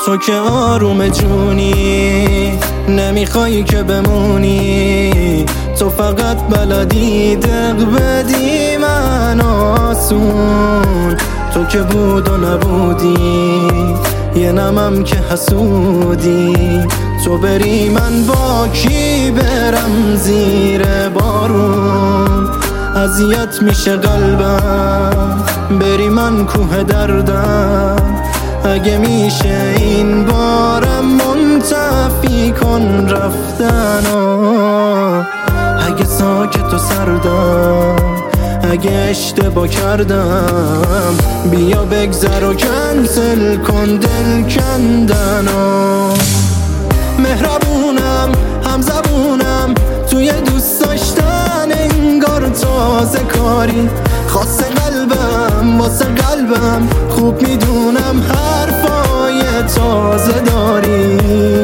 تو که آروم جونی، نمیخوای که بمونی. تو فقط بلدی دق بدی من آسون. تو که بود و نبودی، یه نمم که حسودی. تو بری من با کی برم زیر بارون؟ اذیت میشه قلبم، بری من کوه دردم. اگه میشه این بارم منتفی کن رفتنو. اگه ساکت و سردم، اگه اشتباه کردم، بیا بگذر و کنسل کن دل کندنو. مهربونم، همزبونم، توی دوست داشتن انگار تازه کاری. خاص قلبم واسه قلبم، خوب میدونم حرفای تازه داری.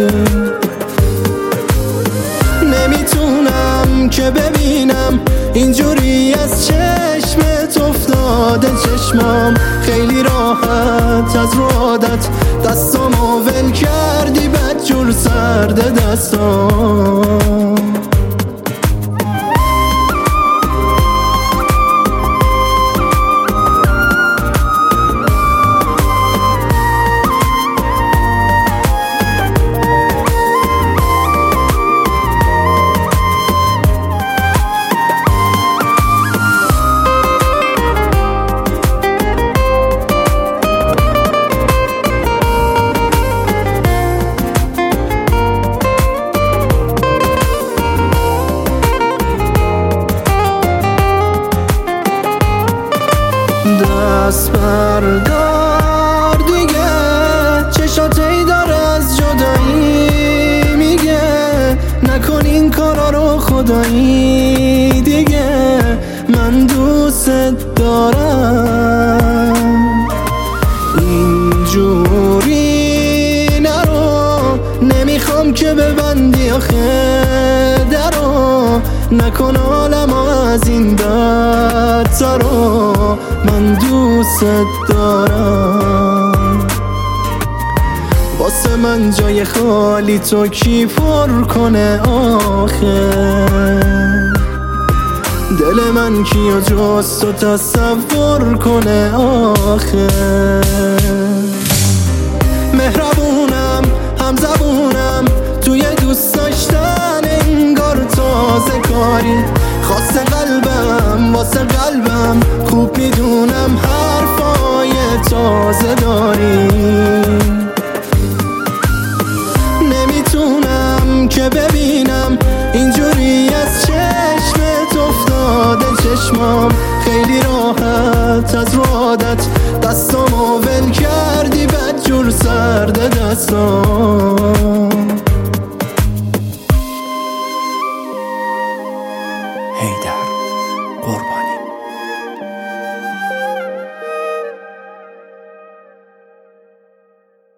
نمیتونم که ببینم اینجوری از چشمت افتاده چشمام. خیلی راحت از رو عادت دستامو ول کردی، بدجور سرد دستام. دست بردار دیگه، چشاتی داره از جدایی میگه. نکن این کارا رو خدایی دیگه، من دوست دارم. اینجوری نرو، نمیخوام که ببندی آخه درو. نکن عالم از این بدترو، من دوست دارم. واسه من جای خالی تو کی پر کنه آخه؟ دل من کیو جز تو تصور کنه آخه؟ مهربونم، همزبونم، توی دوست داشتن انگار تازه کاری. خاص قلبم واسه قلبم، خوب میدونم حرفای تازه داری. نمیتونم که ببینم اینجوری از چشمت افتاده چشمام. خیلی راحت از رو عادت دستامو ول کردی، بدجور سرد دستام.